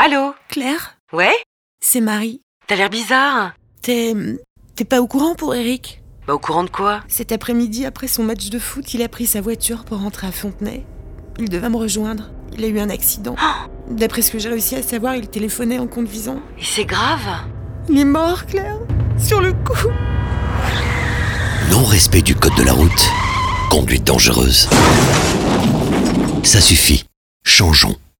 Allô? Claire, Ouais? c'est Marie. T'as l'air bizarre. T'es pas au courant pour Eric? Bah au courant de quoi? Cet après-midi, après son match de foot, il a pris sa voiture pour rentrer à Fontenay. Il devait me rejoindre. Il a eu un accident. D'après ce que j'ai réussi à savoir, il téléphonait en conduisant. Et c'est grave? Il est mort, Claire. Sur le coup. Non-respect du code de la route. Conduite dangereuse. Ça suffit. Changeons.